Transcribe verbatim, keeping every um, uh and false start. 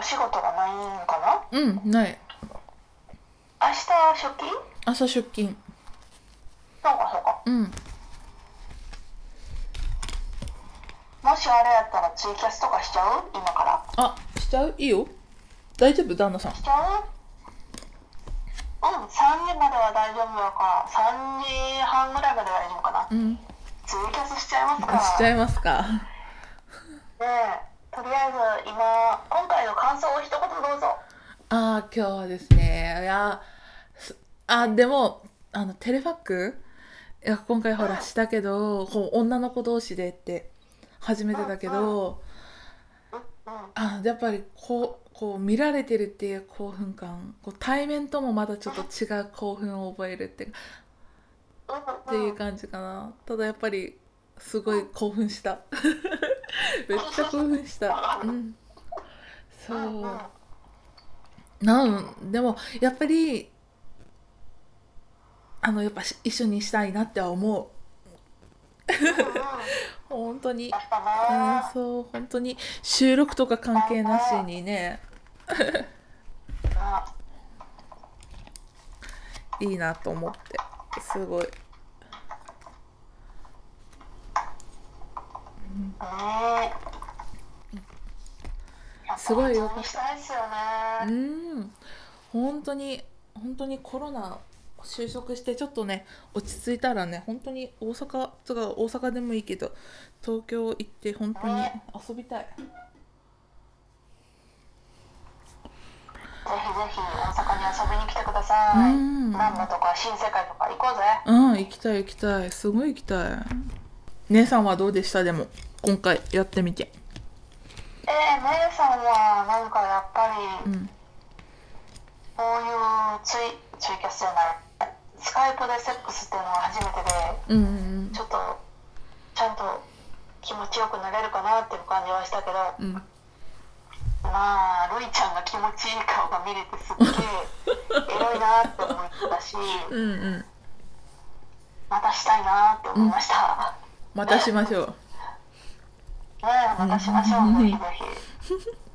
仕事がないんかな。 うんない。 明日出勤。 朝出勤。 そうかそうか。 うんもしあれやったらツイキャスとかしちゃう今から。 あしちゃう。いいよ。大丈夫旦那さん。 しちゃう。うん、さんじまでは大丈夫だからさんじはんぐらいまでは大丈夫かな。 うんツイキャスしちゃいますか。 しちゃいますか。 ねえ、とりあえず今今回の感想を一言どうぞ。 あー今日はですね、いやすあでもあのテレファックいや今回ほらしたけど、こう女の子同士でって初めてだけど、 うんうんあやっぱりこうこう見られてるっていう興奮感、こう対面ともまたちょっと違う興奮を覚えるってっうんていううん。 感じかな。ただやっぱりすごい興奮しためっちゃ興奮した。うん、そうんうんうんうなんでもやっぱりあのやっぱし一緒にしたいなっては思う。 うん。 本当に。 やっぱうん、 ね。 そう本当に収録とか関係なしにね、 あ、 いいなと思ってすごい。 ねえ。やっぱすご普通いよかった。 にしたいですようね。 ん本当に本当にコロナ収束してちょっとね落ち着いたらね、本当に大阪とか大阪でもいいけど東京行って本当にね。 遊びたい。 ぜひぜひ大阪に遊びに来てくだうさい。 ん難波とか新世界とか行こうぜ。 うん行きたい行きたい、すごい行きたい。姉さんはどうでした？でも今回やってみて。 えー、姉さんはなんかやっぱりうんこういうツイ、ツイキャスじゃないスカイプでセックスっていうのは初めてで、 うんうんちょっとちゃんと気持ちよくなれるかなっていう感じはしたけど、 うんまあルイちゃんが気持ちいい顔が見れてすっげえエロいなって思ったし、 うんうんまたしたいなってうん思いました。 またしましょう。 ねえ、またしましょう、ぜひぜひ。